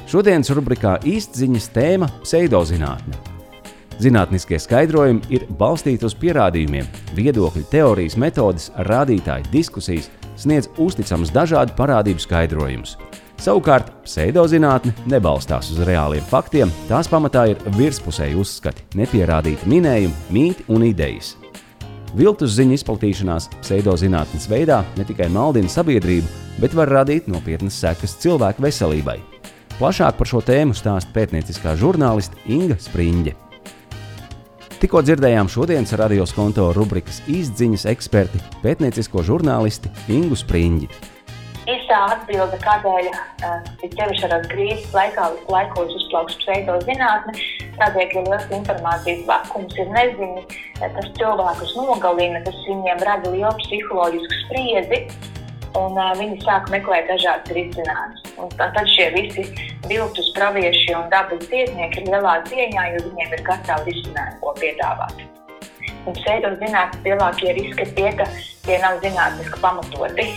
Šodienas rubrikā īstziņas tēma – pseidozinātne. Zinātniskie skaidrojumi ir balstīti uz pierādījumiem, viedokļi, teorijas, metodes, rādītāji, diskusijas sniedz uzticams dažādu parādību skaidrojumus. Savukārt, pseidozinātne nebalstās uz reāliem faktiem, tās pamatā ir virspusēji uzskati, nepierādīti minējumi, mīti un idejas. Viltus ziņu izplatīšanās pseidozinātnes veidā ne tikai maldina sabiedrību, bet var radīt nopietnas sekas cilvēku veselībai. Plašāk par šo tēmu stāsta pētnieciskā žurnāliste Inga Spriņģe. Tikko dzirdējām šodienas radios konto rubrikas īstziņas eksperti, pētniecisko žurnālisti Ingu Spriņģi. Īstā atbilde, kādēļ ķermeņa krīzes laikos uzplauks pseidozinātne, tādēļ, ka liels informācijas vakums ir neziņa, tas cilvēkus nogalina, tas viņiem rada lielu psiholoģisku spriedzi, un viņi sāk meklēt dažādas risinājumus. Un tad šie visi viltus pravieši un dabas dziednieki ir lielā cieņā, jo viņiem ir gatavi risinājumi, ko piedāvāt. Un pseidozinātnes lielākie riski ir tie, ka tie nav zinātniski pamatoti.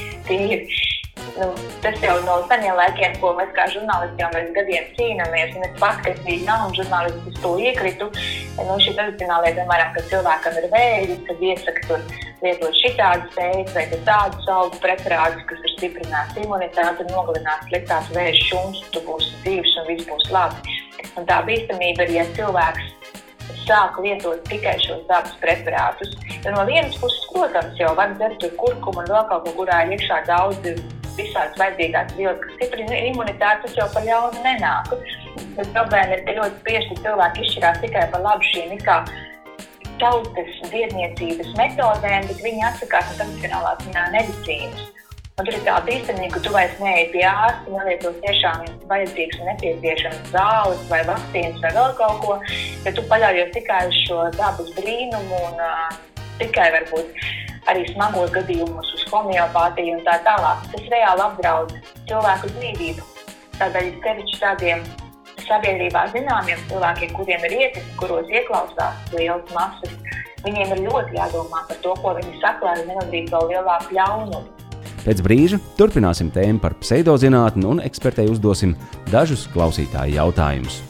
Tas jau no seniem laikiem, ko mēs kā žurnālisti jau mēs gadiem cīnāmies, un es pats, ka es biju jauna žurnālisti, to iekritu. Šī tradicionālie, piemēram, ka cilvēkam ir vēzi, kad iesaka tur lietot šitādas sēdes vai tādus augu preparātus, kas ir stiprināts imunitāti un nogalināt sliktās vēža šuns, tu būsi dzīves un viss būs labi. Un tā bīstamība ir, ja cilvēks sāk lietot tikai šos dabas preparātus. Jo no vienas puses, protams, jau var dzert tur kurkumu un vēl kaut ko, kurā ir iekšā daudz visādas vajadzīgās vielas, kas stiprina imunitāti, tas jau par ļaunu nenāk. Bet problēma ir, ka ļoti bieži cilvēki izšķirās tikai par labu šīm kā tautas dziedniecības metodēm, bet viņi atsakās no tradicionālās medicīnas. Un tur ir tā bīstamība, ka tu vairs neej pie ārsta, nelietos tiešām vajadzīgs un nepieciešams zāles vai vakcīnas vai vēl kaut ko, ja tu paļaujies tikai uz šo dabas brīnumu un tikai varbūt arī smagos gadījumus uz homeopātiju un tā tālāk. Tas reāli apdraud cilvēku dzīvību. Tādēļ sevišķi tādiem sabiedrībā zināmiem cilvēkiem, kuriem ir ietekme, kuros ieklausās lielas masas, viņiem ir ļoti jādomā par to, ko viņi saka, lai nenodarītu vēl lielāku ļaunumu. Pēc brīža turpināsim tēmu par pseidozinātni un ekspertei uzdosim dažus klausītāju jautājumus.